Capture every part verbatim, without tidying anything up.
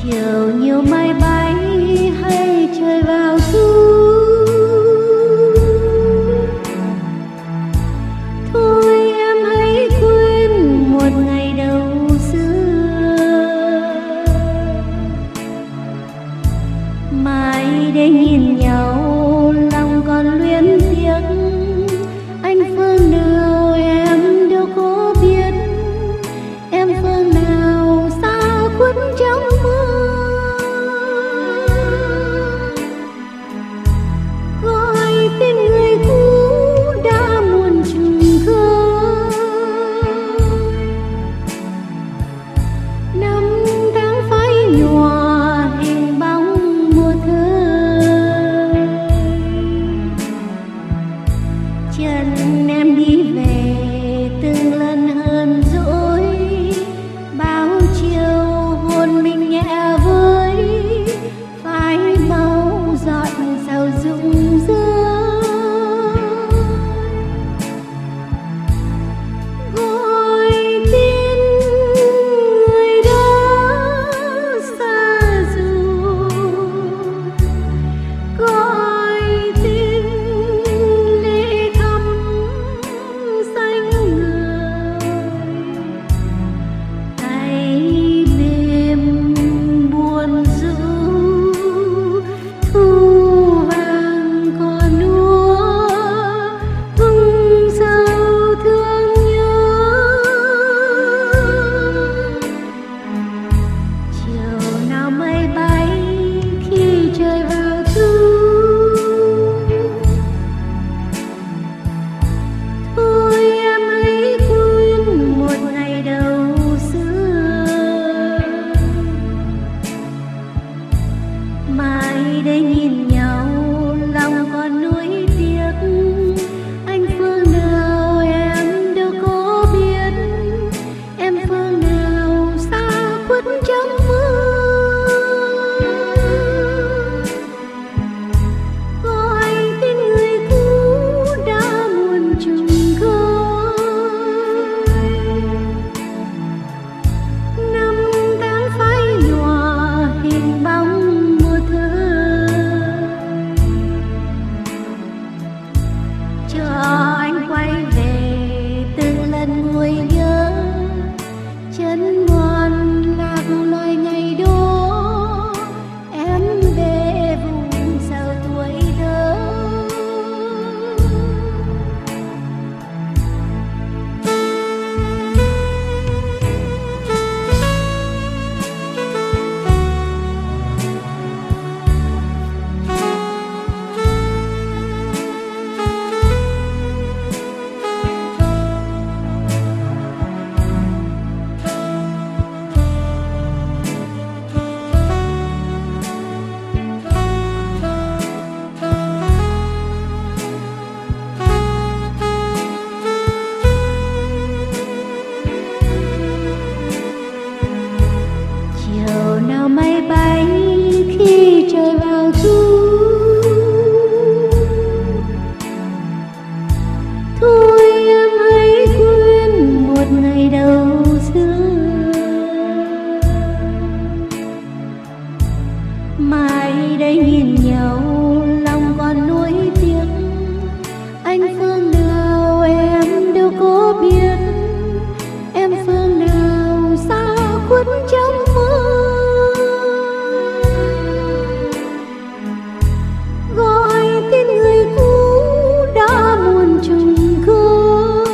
chiều nhiều mây bay hay trời vào thu. Thôi em hãy quên một ngày đầu xưa, mai đây nhìn nhau lòng còn luyến tiếc. Anh phương nào em đâu có biết, em phương nào xa khuất trong mưa. Gọi tên người cũ đã muôn trùng khơi, năm tháng phai nhòa hình bóng mùa thơ. Chân em đi về từng lần hờn dỗi, bao chiều hôn mình nhẹ với phai màu giọt sầu rụng rơi. Gọi tên người đã xa rồi, gọi tên lệ thắm xanh người. Tay mềm buồn rũ, thu vàng còn úa, hung sâu thương nhớ. Chiều nào mây bay khi trời vào thu. Thôi em hãy quên một ngày đầu xưa, mai đây nhìn nhau lòng còn nuối tiếc. Anh phương nào em đâu có biết, em phương nào xa khuất trong mưa. Gọi tên người cũ đã muôn trùng khơi, năm tháng phai nhòa hình bóng mùa thơ. Chờ anh quay về từng lần nguôi nhớ, chân ngoan lạc loài ngày đó. Em về vùng sầu tuổi thơ. Chiều nào mây bay khi trời vào thu. Thôi em hãy quên một ngày đầu xưa, mai đây nhìn nhau lòng còn nuối tiếc. Anh phương nào em đâu có biết, em phương nào xa khuất trong mưa. Gọi tên người cũ đã muôn trùng khơi,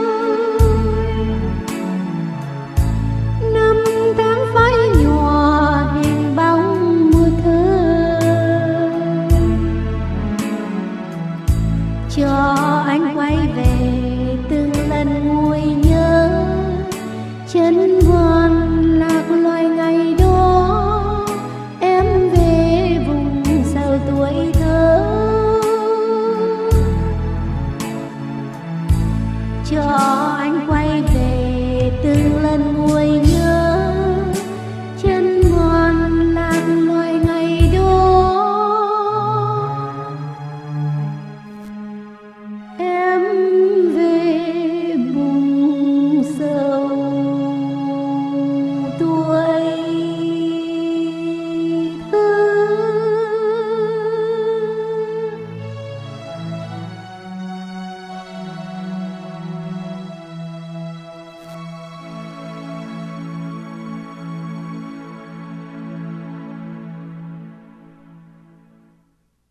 năm tháng phai nhòa hình bóng mùa thơ. Cho anh quay về từng lần nguôi nhớ, chân ngoan lạc loài ngày đó. Em về vùng sầu tuổi thơ. Cho anh quay về từng lần nguôi